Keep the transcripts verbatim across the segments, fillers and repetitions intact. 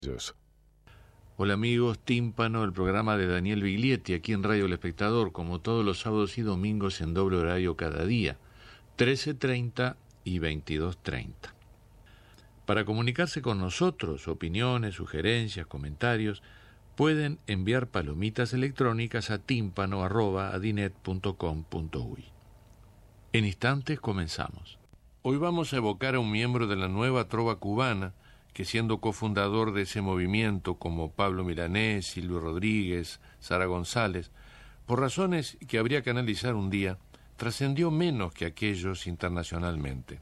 Hola amigos, Tímpano, el programa de Daniel Biglietti, aquí en Radio El Espectador, como todos los sábados y domingos en doble horario cada día, trece treinta y veintidós treinta. Para comunicarse con nosotros, opiniones, sugerencias, comentarios, pueden enviar palomitas electrónicas a tímpano arroba adinet punto com punto uy. En instantes comenzamos. Hoy vamos a evocar a un miembro de la nueva trova cubana, que siendo cofundador de ese movimiento como Pablo Milanés, Silvio Rodríguez, Sara González, por razones que habría que analizar un día, trascendió menos que aquellos internacionalmente.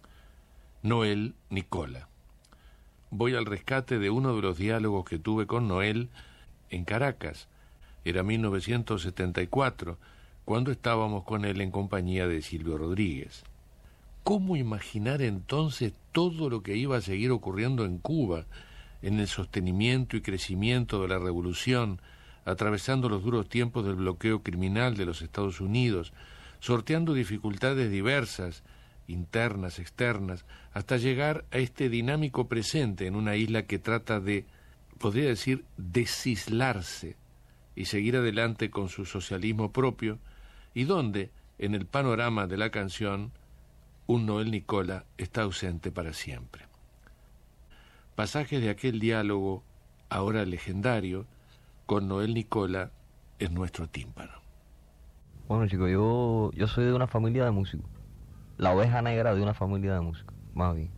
Noel Nicola. Voy al rescate de uno de los diálogos que tuve con Noel en Caracas. Era mil novecientos setenta y cuatro, cuando estábamos con él en compañía de Silvio Rodríguez. ¿Cómo imaginar entonces todo lo que iba a seguir ocurriendo en Cuba, en el sostenimiento y crecimiento de la revolución, atravesando los duros tiempos del bloqueo criminal de los Estados Unidos, sorteando dificultades diversas, internas, externas, hasta llegar a este dinámico presente en una isla que trata de, podría decir, desislarse y seguir adelante con su socialismo propio, y donde, en el panorama de la canción, un Noel Nicola está ausente para siempre. Pasajes de aquel diálogo, ahora legendario, con Noel Nicola en nuestro tímpano. Bueno, chicos, yo, yo soy de una familia de músicos. La oveja negra de una familia de músicos, más bien.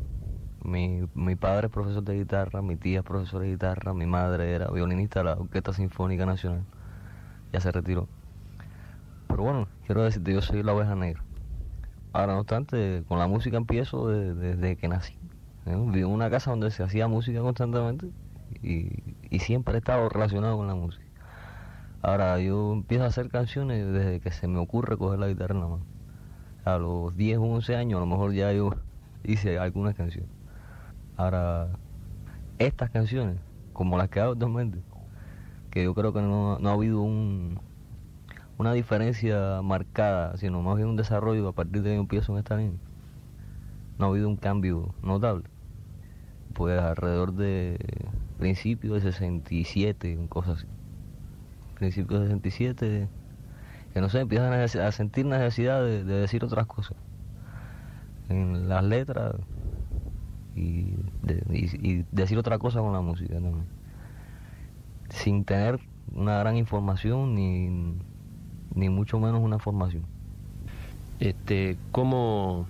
Mi, mi padre es profesor de guitarra, mi tía es profesora de guitarra, mi madre era violinista de la Orquesta Sinfónica Nacional. Ya se retiró. Pero bueno, quiero decirte, yo soy la oveja negra. Ahora, no obstante, con la música empiezo desde, desde que nací. ¿eh? Viví en una casa donde se hacía música constantemente y, y siempre he estado relacionado con la música. Ahora, yo empiezo a hacer canciones desde que se me ocurre coger la guitarra en la mano. A los diez o once años, a lo mejor ya yo hice algunas canciones. Ahora, estas canciones, como las que hago actualmente, que yo creo que no, no ha habido un... una diferencia marcada, sino más bien un desarrollo a partir de que yo empiezo en esta línea. No ha habido un cambio notable. Pues alrededor de principios de sesenta y siete, cosas así. Principios de sesenta y siete, que no sé, empiezan a sentir necesidad de, de decir otras cosas. En las letras y, de, y, y decir otra cosa con la música también. Sin tener una gran información ni... ni mucho menos una formación. Este, ¿cómo,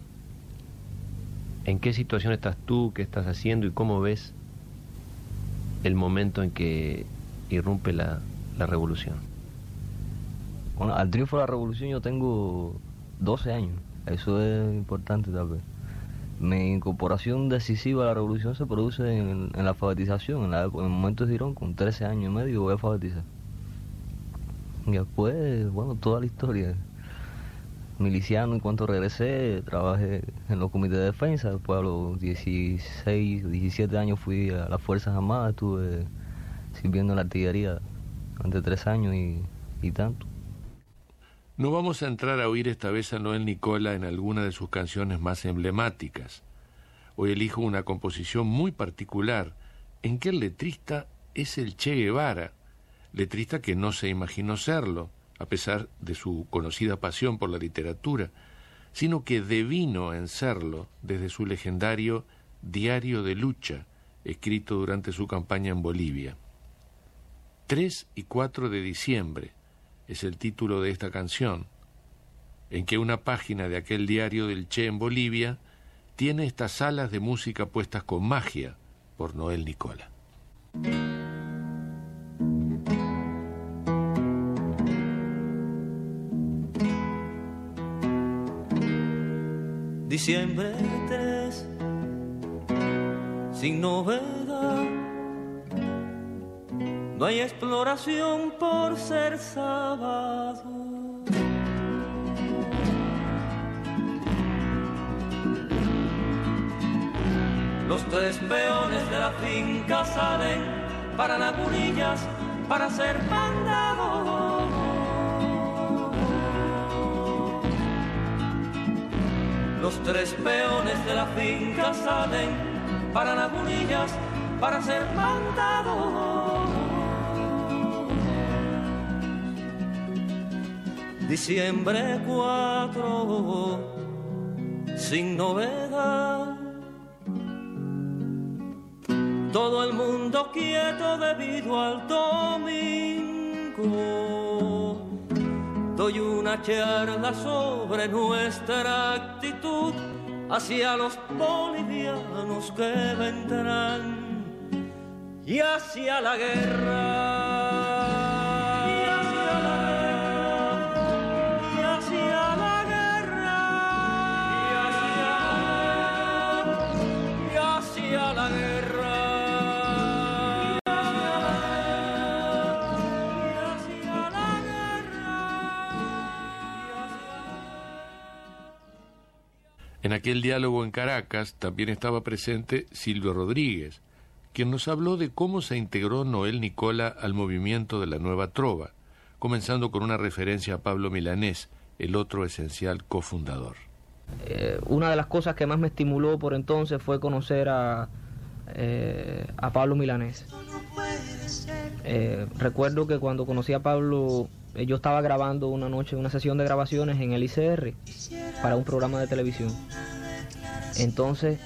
en qué situación estás tú, qué estás haciendo y cómo ves el momento en que irrumpe la, la revolución? Bueno, al triunfo de la revolución yo tengo doce años, eso es importante tal vez. Mi incorporación decisiva a la revolución se produce en, en la alfabetización, en, la, en el momento de Girón, con trece años y medio voy a alfabetizar. Y después, bueno, toda la historia. Miliciano, en cuanto regresé, trabajé en los comités de defensa. Después a los dieciséis, diecisiete años fui a las Fuerzas Armadas, estuve sirviendo en la artillería durante tres años y, y tanto. No vamos a entrar a oír esta vez a Noel Nicola en alguna de sus canciones más emblemáticas. Hoy elijo una composición muy particular, en que el letrista es el Che Guevara, letrista que no se imaginó serlo, a pesar de su conocida pasión por la literatura, sino que devino en serlo desde su legendario Diario de Lucha, escrito durante su campaña en Bolivia. tres y cuatro de diciembre es el título de esta canción, en que una página de aquel diario del Che en Bolivia tiene estas salas de música puestas con magia por Noel Nicola. Diciembre tres, sin novedad, no hay exploración por ser sábado. Los tres peones de la finca salen para Lagunillas para ser mandados. Los tres peones de la finca salen para Lagunillas para ser mandados. Diciembre cuatro, sin novedad. Todo el mundo quieto debido al domingo. Doy una charla sobre nuestra actitud hacia los bolivianos que vendrán y hacia la guerra. En aquel diálogo en Caracas también estaba presente Silvio Rodríguez, quien nos habló de cómo se integró Noel Nicola al movimiento de la Nueva Trova, comenzando con una referencia a Pablo Milanés, el otro esencial cofundador. Eh, una de las cosas que más me estimuló por entonces fue conocer a, eh, a Pablo Milanés. Eh, recuerdo que cuando conocí a Pablo, eh, yo estaba grabando una noche, una sesión de grabaciones en el I C R para un programa de televisión. Entonces,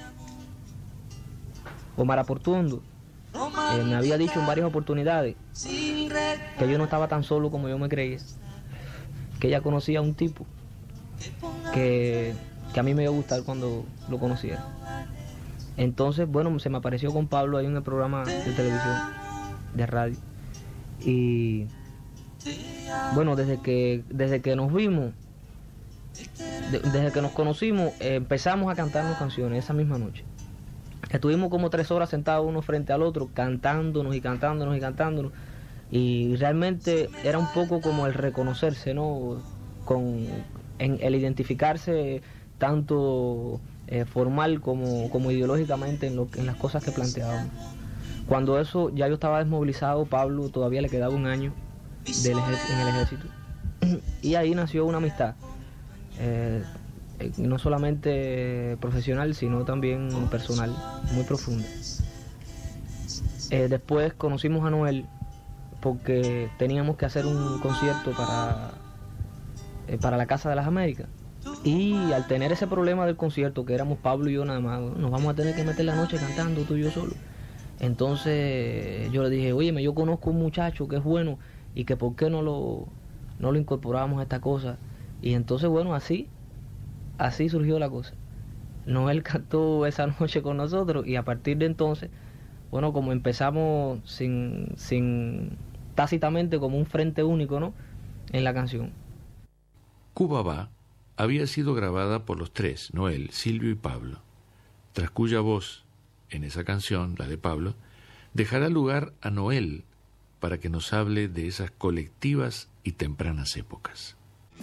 Omar Aportuondo eh, me había dicho en varias oportunidades que yo no estaba tan solo como yo me creía, que ella conocía a un tipo que, que a mí me iba a gustar cuando lo conociera. Entonces, bueno, se me apareció con Pablo ahí en el programa de televisión, de radio. Y bueno, desde que, desde que nos vimos, de, desde que nos conocimos, eh, empezamos a cantarnos canciones esa misma noche. Estuvimos como tres horas sentados uno frente al otro, cantándonos y cantándonos y cantándonos. Y realmente era un poco como el reconocerse, ¿no? Con, en el identificarse tanto eh, formal como, como ideológicamente en, lo, en las cosas que planteábamos. Cuando eso ya yo estaba desmovilizado, Pablo todavía le quedaba un año del en el ejército. Y ahí nació una amistad, eh, no solamente profesional, sino también personal, muy profunda. Eh, después conocimos a Noel porque teníamos que hacer un concierto para, eh, para la Casa de las Américas. Y al tener ese problema del concierto, que éramos Pablo y yo nada más, nos vamos a tener que meter la noche cantando tú y yo solo. Entonces yo le dije, óyeme, yo conozco un muchacho que es bueno y que por qué no lo, no lo incorporamos a esta cosa. Y entonces, bueno, así, así surgió la cosa. Noel cantó esa noche con nosotros y a partir de entonces, bueno, como empezamos sin, sin tácitamente como un frente único, ¿no?, en la canción. Cuba Va había sido grabada por los tres, Noel, Silvio y Pablo, tras cuya voz, en esa canción, la de Pablo, dejará lugar a Noel para que nos hable de esas colectivas y tempranas épocas.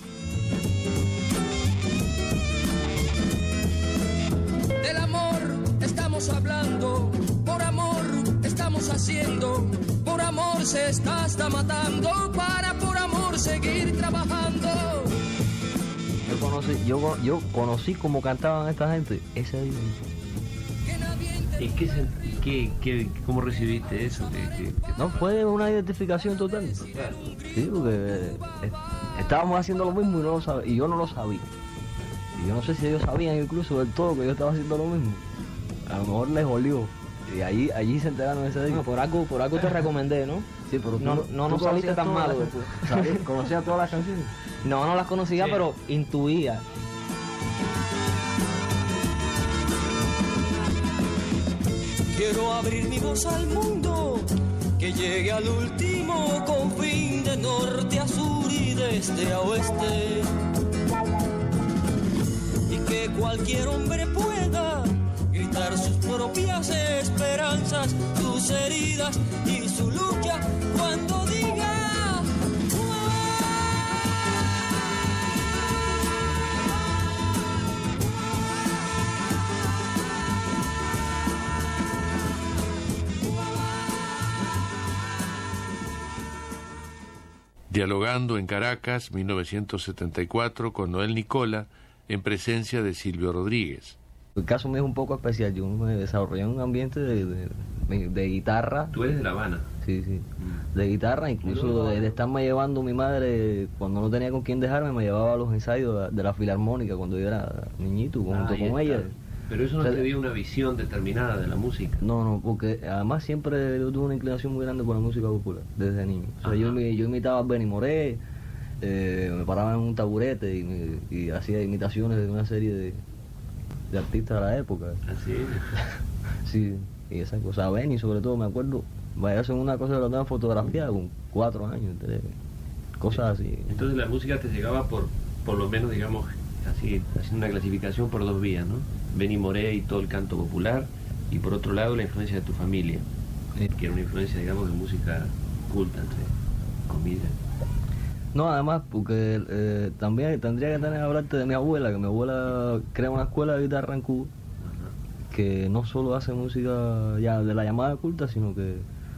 Del amor estamos hablando, por amor estamos haciendo, por amor se está hasta matando, para por amor seguir trabajando. Yo conocí, yo, yo conocí cómo cantaban esta gente ese día. ¿Y qué, qué, qué, cómo recibiste eso? ¿Qué, qué, qué no, fue una identificación total. Claro. Sí, porque eh, estábamos haciendo lo mismo y, no lo sab- y yo no lo sabía. Y yo no sé si ellos sabían incluso del todo que yo estaba haciendo lo mismo. A lo mejor les olió. Y allí, allí se enteraron ese día. Bueno, por algo, por algo te recomendé, ¿no? Sí, pero tú, no, tú no, no saliste tan malo. ¿Sabías? ¿Conocías todas las canciones? No, no las conocía, sí, pero intuía. Quiero abrir mi voz al mundo, que llegue al último confín, de norte a sur y de este a oeste, y que cualquier hombre pueda gritar sus propias esperanzas, sus heridas y su lucha cuando diga Dialogando en Caracas, mil novecientos setenta y cuatro, con Noel Nicola, en presencia de Silvio Rodríguez. El caso mío es un poco especial, yo me desarrollé en un ambiente de, de, de, de guitarra. Tú eres de La Habana. Sí, sí, de guitarra, incluso de, de estarme llevando mi madre, cuando no tenía con quién dejarme, me llevaba a los ensayos de la filarmónica cuando yo era niñito, junto Ahí con está. ella. Pero eso no O sea, te dio una visión determinada de la música. No, no, porque además siempre yo tuve una inclinación muy grande por la música popular, desde niño. O sea, yo, yo imitaba a Benny Moré, eh, me paraba en un taburete y, me, y hacía imitaciones de una serie de, de artistas de la época. Así es. Sí, y esas cosas. A Benny sobre todo, me acuerdo, vaya a ser una cosa que lo tengo fotografiada con cuatro años, tres, cosas así. Entonces la música te llegaba por, por lo menos, digamos, así, haciendo una clasificación por dos vías, ¿no? Benny Moré y todo el canto popular, y por otro lado la influencia de tu familia, Sí. que era una influencia, digamos, de música culta, entre comillas. No, además, porque eh, también tendría que tener hablarte de mi abuela, que mi abuela crea una escuela de guitarra en Cuba, Ajá. que no solo hace música ya de la llamada culta, sino que,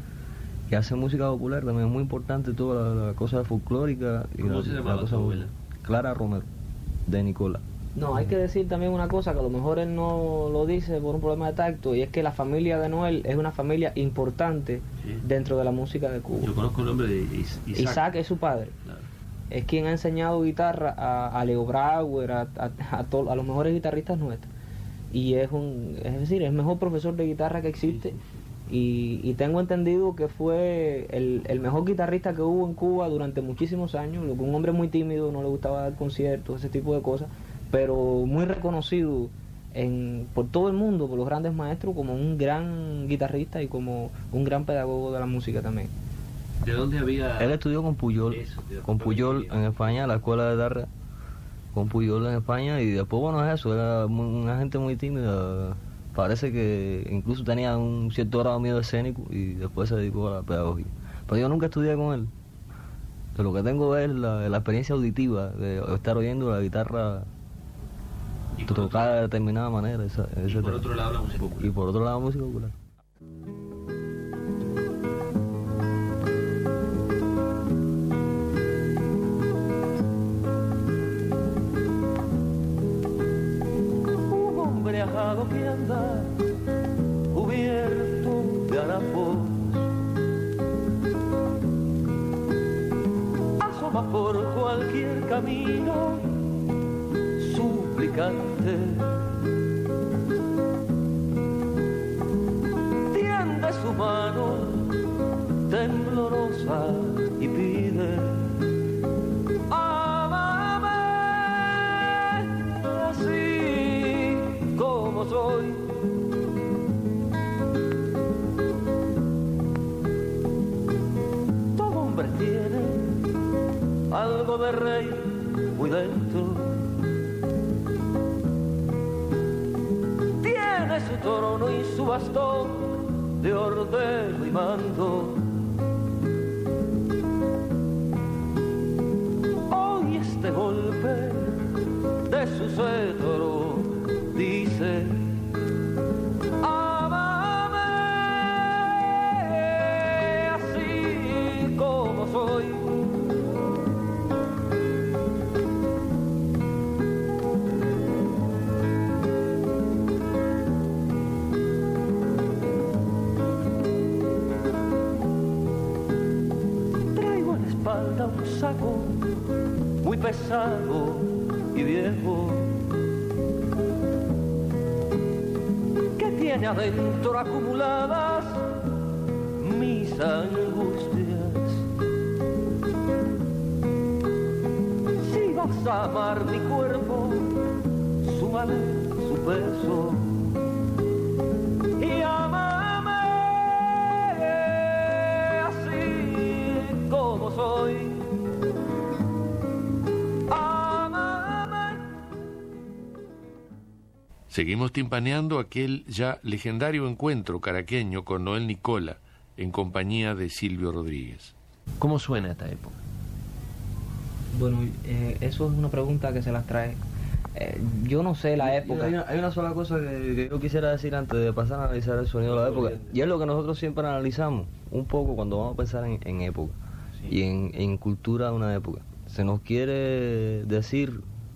que hace música popular, también es muy importante toda la, la cosa folclórica. Y ¿Cómo la, se la llamaba cosa tu abuela? Clara Romero, de Nicola. No, hay que decir también una cosa que a lo mejor él no lo dice por un problema de tacto, y es que la familia de Noel es una familia importante Sí. dentro de la música de Cuba. Yo conozco el nombre de Is- Isaac. Isaac es su padre. Claro. Es quien ha enseñado guitarra a, a Leo Brauer, a, a, a, to- a los mejores guitarristas nuestros. Y es un, es decir, es el mejor profesor de guitarra que existe. Y, y tengo entendido que fue el, el mejor guitarrista que hubo en Cuba durante muchísimos años. Lo que un hombre muy tímido, no le gustaba dar conciertos, ese tipo de cosas, pero muy reconocido en, por todo el mundo, por los grandes maestros, como un gran guitarrista y como un gran pedagogo de la música también. ¿De dónde había...? Él estudió con Puyol, Eso, te iba a con preguntar Puyol qué en España, la escuela de guitarra, con Puyol en España, y después, bueno, es eso, era muy- una gente muy tímida, parece que incluso tenía un cierto grado de miedo escénico, y después se dedicó a la pedagogía. Pero yo nunca estudié con él, de lo que tengo es la, la experiencia auditiva, de estar oyendo la guitarra Y por, tocada otro, de determinada manera, esa, y ese por tema. otro lado la música popular. Y por otro lado música popular. Un hombre ajado que anda cubierto de harapos, asoma por cualquier camino suplicante, tiende su mano temblorosa y pide: ámame así como soy. Todo hombre tiene algo de rey muy dentro, tiene su trono y su bastón de ordeno y mando. Hoy este golpe de su cetro dice: ámame así como soy. Traigo en la espalda un saco muy pesado y viejo, que tiene adentro acumuladas mis angustias. Si vas a amar mi cuerpo, súmale su peso y ámame así como soy. Seguimos timpaneando aquel ya legendario encuentro caraqueño con Noel Nicola en compañía de Silvio Rodríguez. ¿Cómo suena esta época? Bueno, eh, eso es una pregunta que se las trae. Eh, yo no sé la época. Hay una, hay una sola cosa que, que yo quisiera decir antes de pasar a analizar el sonido de la época, y es lo que nosotros siempre analizamos un poco cuando vamos a pensar en, en época y en, en cultura de una época. Se nos quiere decir,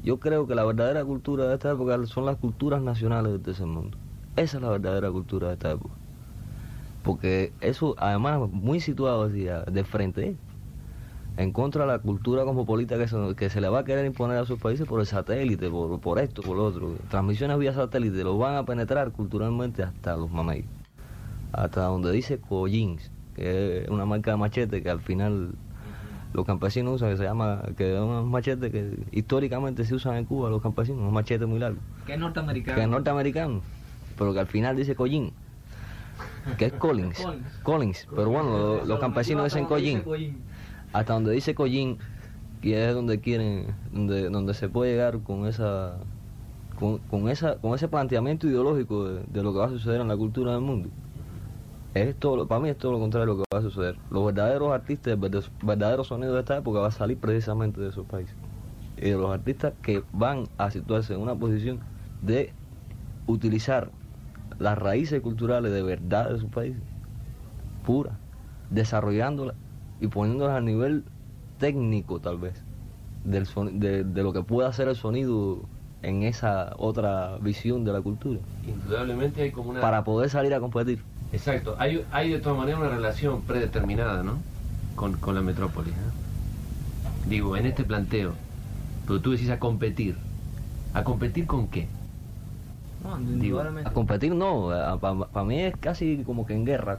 Yo creo que la verdadera cultura de esta época son las culturas nacionales de ese mundo. Esa es la verdadera cultura de esta época. Porque eso, además, muy situado así, de frente, ¿eh? En contra de la cultura cosmopolita que se, que se le va a querer imponer a sus países por el satélite, por, por esto, por lo otro. Transmisiones vía satélite, los van a penetrar culturalmente hasta los mameyes. Hasta donde dice Collins, que es una marca de machete que al final los campesinos usan, que se llama, que es un machete que históricamente se usan en Cuba los campesinos, un machete muy largo. Que es norteamericano. Que es norteamericano, pero que al final dice Collins, que es Collins. Collins. Collins, pero bueno, los, los campesinos dicen Collins. Hasta donde dice Collins, y es donde quieren, donde, donde se puede llegar con esa, con, con esa, con ese planteamiento ideológico de, de lo que va a suceder en la cultura del mundo. Es todo, para mí es todo lo contrario de lo que va a suceder. Los verdaderos artistas, el verdad- verdadero sonido de esta época va a salir precisamente de esos países. Y de los artistas que van a situarse en una posición de utilizar las raíces culturales de verdad de sus países, puras, desarrollándolas y poniéndolas a nivel técnico tal vez, del son, de, de lo que pueda hacer el sonido en esa otra visión de la cultura, Indudablemente hay como una... para poder salir a competir. Exacto, hay, hay de todas maneras una relación predeterminada, ¿no? Con, con la metrópolis, ¿no? Digo, en este planteo, pero tú decís a competir. ¿A competir con qué? No, Digo, indudablemente. A competir no, para mí es casi como que en guerra.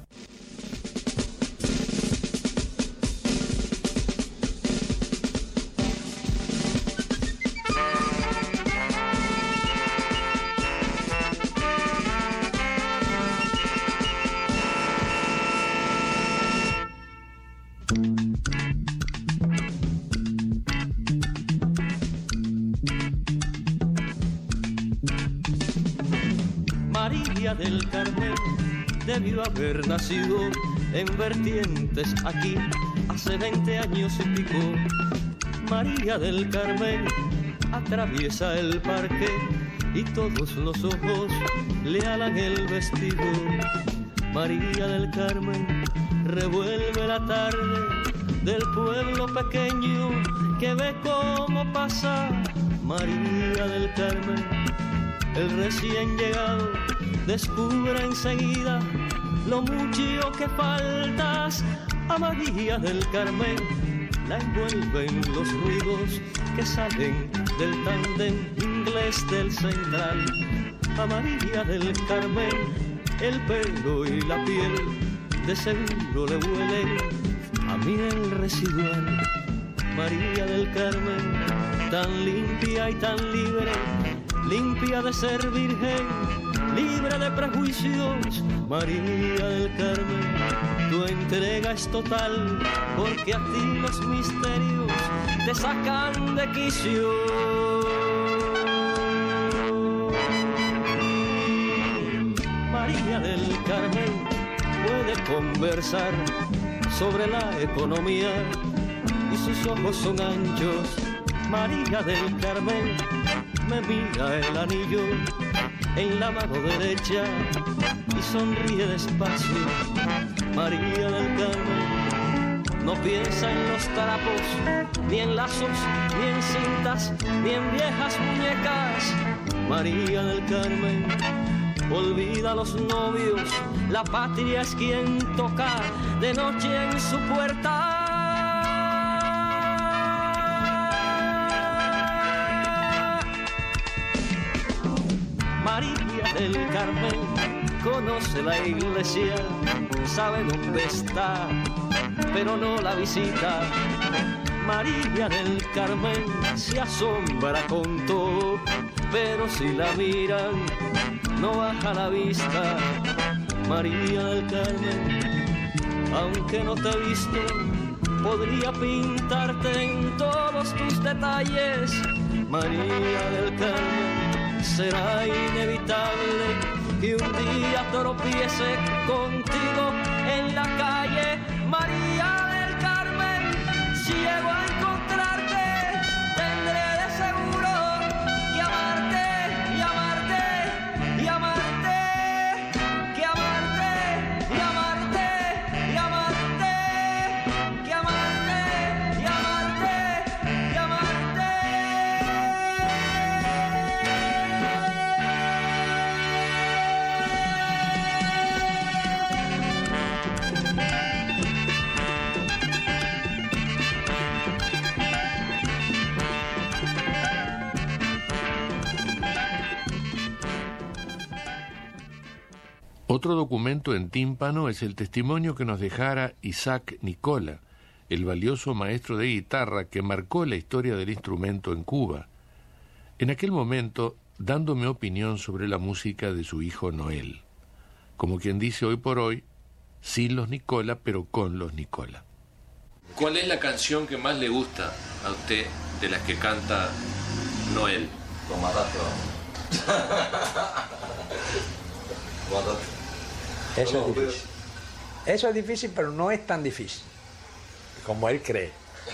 María del Carmen debió haber nacido en Vertientes aquí hace veinte años y pico. María del Carmen atraviesa el parque y todos los ojos le alan el vestido. María del Carmen revuelve la tarde del pueblo pequeño que ve cómo pasa. María del Carmen, el recién llegado, descubre enseguida lo mucho que faltas. A María del Carmen la envuelven los ruidos que salen del tándem inglés del central. A María del Carmen el pelo y la piel de seguro le huelen a miel residual. María del Carmen, tan limpia y tan libre, limpia de ser virgen, libre de prejuicios. María del Carmen, tu entrega es total, porque a ti los misterios te sacan de quicio. María del Carmen puede conversar sobre la economía y sus ojos son anchos. María del Carmen me mira el anillo en la mano derecha y sonríe despacio. María del Carmen no piensa en los trapos, ni en lazos, ni en cintas, ni en viejas muñecas. María del Carmen olvida a los novios, la patria es quien toca de noche en su puerta. María del Carmen conoce la iglesia, sabe dónde está, pero no la visita. María del Carmen se asombra con todo, pero si la miran no baja la vista. María del Carmen, aunque no te he visto, podría pintarte en todos tus detalles. María del Carmen, será inevitable que un día tropiece contigo en la calle. María del Carmen, si llego a encontrarte, tendré de seguro que amarte y amarte y amarte, que amarte y amarte y amarte, que amarte y amarte y amarte. Otro documento en tímpano es el testimonio que nos dejara Isaac Nicola, el valioso maestro de guitarra que marcó la historia del instrumento en Cuba. En aquel momento, dándome opinión sobre la música de su hijo Noel. Como quien dice hoy por hoy, sin los Nicola, pero con los Nicola. ¿Cuál es la canción que más le gusta a usted de las que canta Noel? Lo mataste, Eso es difícil. Eso es difícil, pero no es tan difícil como él cree.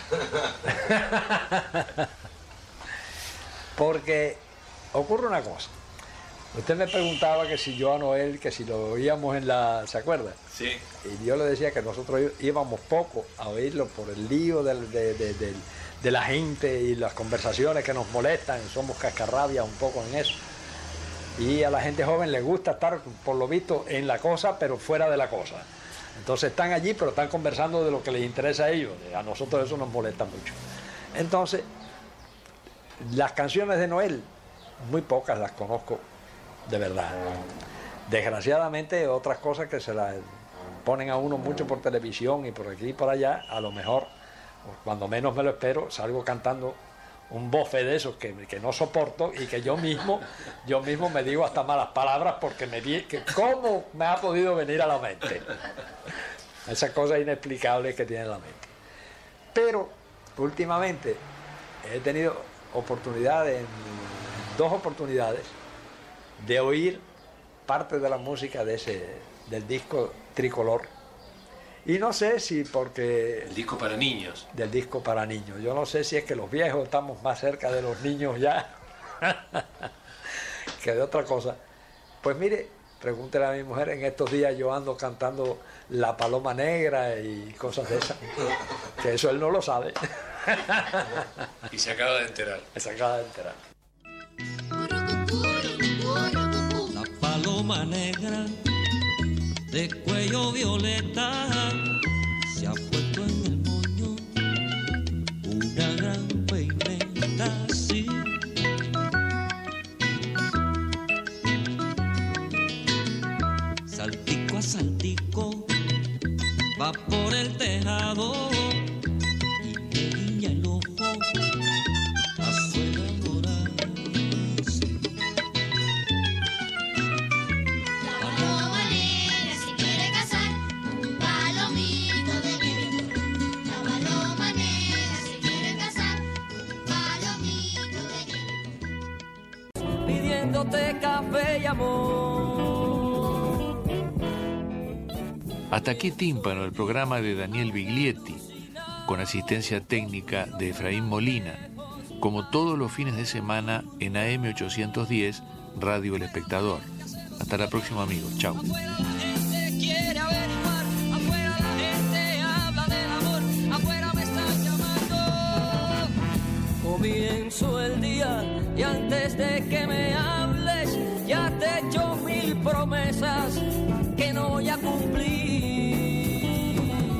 Porque ocurre una cosa. Usted me preguntaba que si yo a Noel, que si lo oíamos en la... ¿Se acuerda? Sí. Y yo le decía que nosotros íbamos poco a oírlo por el lío del, de, de, de, de la gente y las conversaciones que nos molestan. Somos cascarrabias un poco en eso. Y a la gente joven le gusta estar, por lo visto, en la cosa, pero fuera de la cosa. Entonces están allí, pero están conversando de lo que les interesa a ellos. A nosotros eso nos molesta mucho. Entonces, las canciones de Noel, muy pocas las conozco de verdad. Desgraciadamente, otras cosas que se las ponen a uno mucho por televisión y por aquí y por allá, a lo mejor, cuando menos me lo espero, salgo cantando un bofe de esos que, que no soporto y que yo mismo, yo mismo me digo hasta malas palabras porque me di, que cómo me ha podido venir a la mente. Esas cosas inexplicables que tiene la mente. Pero últimamente he tenido oportunidades, en, dos oportunidades, de oír parte de la música de ese, del disco Tricolor. Y no sé si porque... El disco para niños. Del disco para niños. Yo no sé si es que los viejos estamos más cerca de los niños ya que de otra cosa. Pues mire, pregúntele a mi mujer, en estos días yo ando cantando La Paloma Negra y cosas de esas. Que eso él no lo sabe. Y se acaba de enterar. Se acaba de enterar. La paloma negra de cuello violeta se ha puesto en el moño una gran peineta así. Saltico a saltico va por el tejado y me guiña el ojo a su enamorarse. Pidiéndote café y amor. Hasta aquí Tímpano, el programa de Daniel Biglietti, con asistencia técnica de Efraín Molina, como todos los fines de semana en A M ochocientos diez, Radio El Espectador. Hasta la próxima, amigos. Chao. Afuera la gente quiere averiguar, afuera la gente habla del amor, afuera me están llamando. Comienzo el día y antes de que me hables ya te he hecho mil promesas que no voy a cumplir.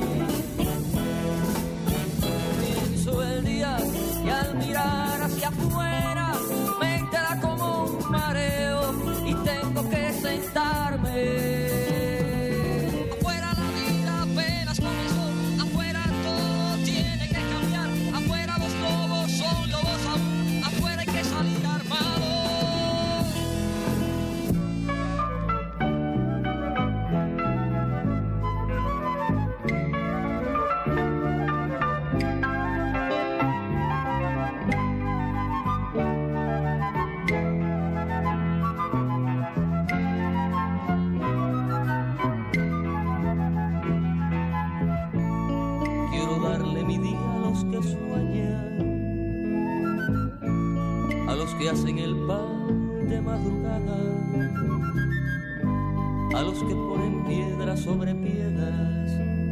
Comienzo el día y al mirar hacia afuera me entra como un mareo y tengo que sentarme. Afuera la vida apenas comenzó, afuera todo tiene que cambiar, afuera los lobos son lobos aún, afuera hay que salir armado. Quiero darle mi día a los que sueñan, a los que hacen el pan de madrugada, a los que ponen piedras sobre piedras,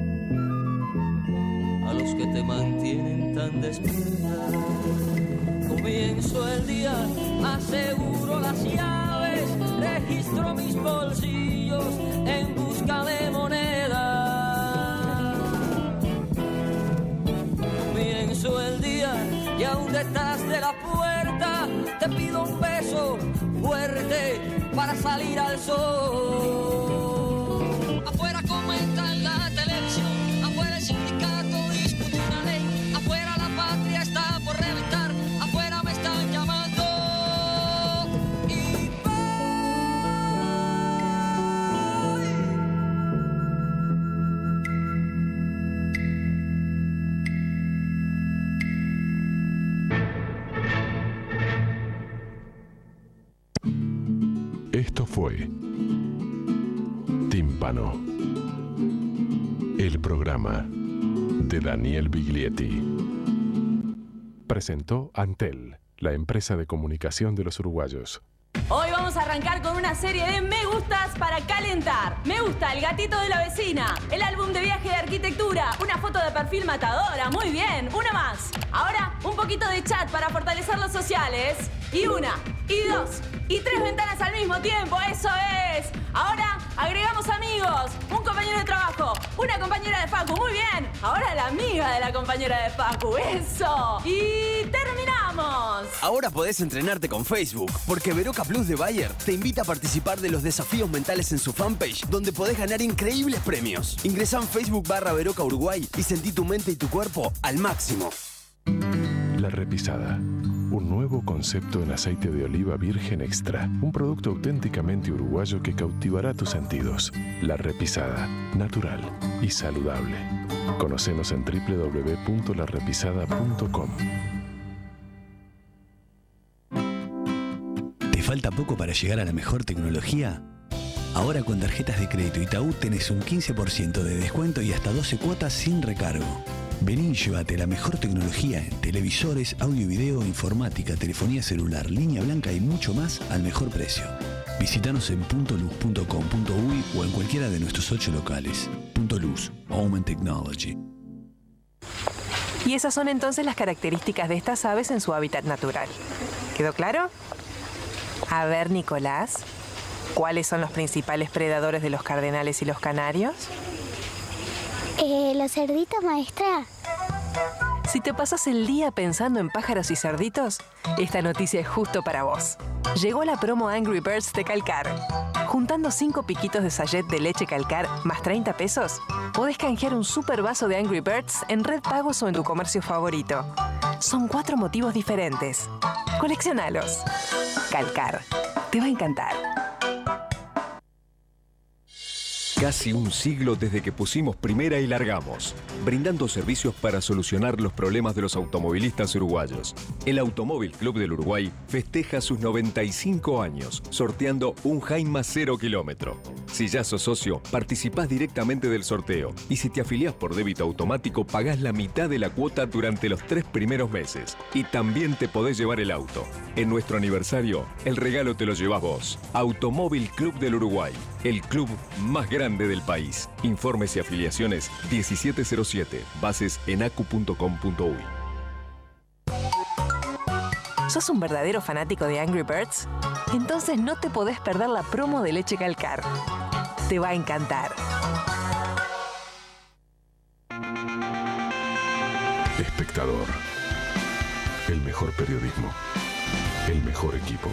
a los que te mantienen tan despierta. Comienzo el día, aseguro las llaves, registro mis bolsillos en busca de moneda. Comienzo el día y aún detrás de la puerta te pido un beso fuerte para salir al sol. fue Tímpano, el programa de Daniel Biglietti. Presentó Antel, la empresa de comunicación de los uruguayos. Hoy vamos a arrancar con una serie de me gustas para calentar. Me gusta el gatito de la vecina, el álbum de viaje de arquitectura, una foto de perfil matadora, muy bien, una más. Ahora un poquito de chat para fortalecer los sociales. Y una, y dos, y tres ventanas al mismo tiempo, eso es. Ahora agregamos amigos, un compañero de trabajo, una compañera de Facu, muy bien. Ahora la amiga de la compañera de Facu, eso. Y terminamos. Ahora podés entrenarte con Facebook, porque Veroca Plus de Bayer te invita a participar de los desafíos mentales en su fanpage, donde podés ganar increíbles premios. Ingresá en Facebook barra Veroca Uruguay y sentí tu mente y tu cuerpo al máximo. La Repisada, un nuevo concepto en aceite de oliva virgen extra, un producto auténticamente uruguayo que cautivará tus sentidos. La Repisada, natural y saludable. Conocenos en doble u doble u doble u punto la repisada punto com. ¿Te falta poco para llegar a la mejor tecnología? Ahora con tarjetas de crédito Itaú tenés un quince por ciento de descuento y hasta doce cuotas sin recargo. Vení y llévate la mejor tecnología en televisores, audio y video, informática, telefonía celular, línea blanca y mucho más al mejor precio. Visítanos en punto luz punto com punto uy o en cualquiera de nuestros ocho locales. Punto Luz, Home and Technology. Y esas son entonces las características de estas aves en su hábitat natural. ¿Quedó claro? A ver, Nicolás, ¿cuáles son los principales predadores de los cardenales y los canarios? Eh, los cerditos, maestra. Si te pasas el día pensando en pájaros y cerditos, esta noticia es justo para vos. Llegó la promo Angry Birds de Calcar. Juntando cinco piquitos de sachet de leche Calcar más treinta pesos, podés canjear un super vaso de Angry Birds en Red Pagos o en tu comercio favorito. Son cuatro motivos diferentes. Coleccionalos. Calcar. Te va a encantar. Casi un siglo desde que pusimos primera y largamos, brindando servicios para solucionar los problemas de los automovilistas uruguayos. El Automóvil Club del Uruguay festeja sus noventa y cinco años, sorteando un Jaima cero kilómetro. Si ya sos socio, participás directamente del sorteo y si te afiliás por débito automático, pagás la mitad de la cuota durante los tres primeros meses. Y también te podés llevar el auto. En nuestro aniversario, el regalo te lo llevas vos. Automóvil Club del Uruguay, el club más grande del país. Informes y afiliaciones diecisiete cero siete. Bases en acu punto com punto uy. ¿Sos un verdadero fanático de Angry Birds? Entonces no te podés perder la promo de leche Calcar. Te va a encantar. Espectador. El mejor periodismo. El mejor equipo.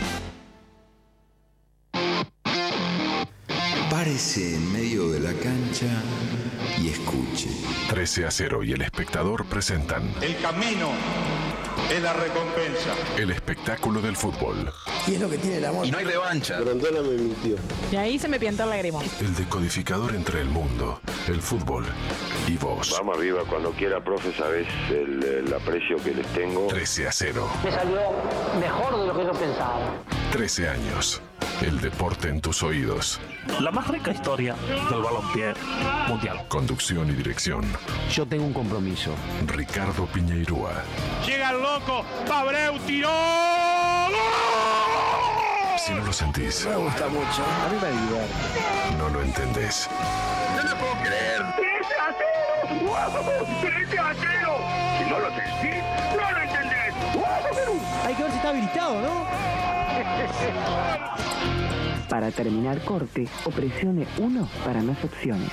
Párese en medio de la cancha y escuche. trece a cero y El Espectador presentan El camino es la recompensa. el espectáculo del fútbol. Y es lo que tiene el amor. Y no hay revancha. Grondona me mintió. Y ahí se me piantó el lagrimón. El decodificador entre el mundo, el fútbol y vos. Vamos arriba, cuando quiera, profe, sabés el, el aprecio que les tengo. trece a cero. Me salió mejor de lo que yo pensaba. trece años. El deporte en tus oídos. La más rica historia del balompié mundial. Conducción y dirección. Yo tengo un compromiso. Ricardo Piñeirúa. Llega el loco, Pabreu tiró. Si no lo sentís, Me gusta mucho. A mí me divierte. no lo entendés. No lo puedo creer. trece a cero. ¡Wow! trece a cero. Si no lo sentís, no lo entendés. ¡Wow! Hay que ver si está habilitado, ¿no? Para terminar corte, o presione uno para más opciones.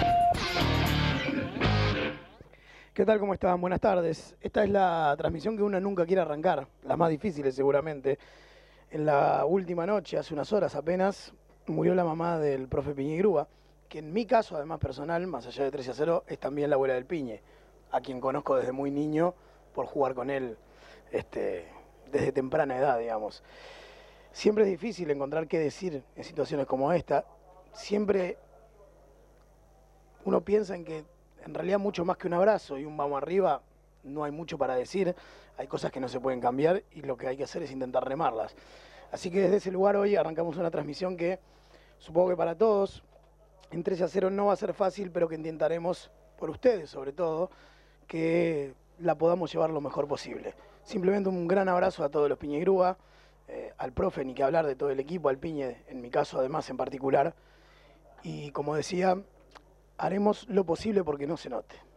¿Qué tal? ¿Cómo están? Buenas tardes. Esta es la transmisión que uno nunca quiere arrancar, las más difíciles seguramente. En la última noche, hace unas horas apenas, murió la mamá del profe Piñeirúa, que en mi caso, además personal, más allá de trece a cero, es también la abuela del Piñe, a quien conozco desde muy niño por jugar con él este, desde temprana edad, digamos. Siempre es difícil encontrar qué decir en situaciones como esta. Siempre uno piensa en que en realidad mucho más que un abrazo y un vamos arriba, no hay mucho para decir. Hay cosas que no se pueden cambiar y lo que hay que hacer es intentar remarlas. Así que desde ese lugar hoy arrancamos una transmisión que supongo que para todos, en trece a cero no va a ser fácil, pero que intentaremos, por ustedes sobre todo, que la podamos llevar lo mejor posible. Simplemente un gran abrazo a todos los Piñegrúa, eh, al profe, ni que hablar de todo el equipo, al Piñe, en mi caso además en particular. Y como decía, haremos lo posible porque no se note.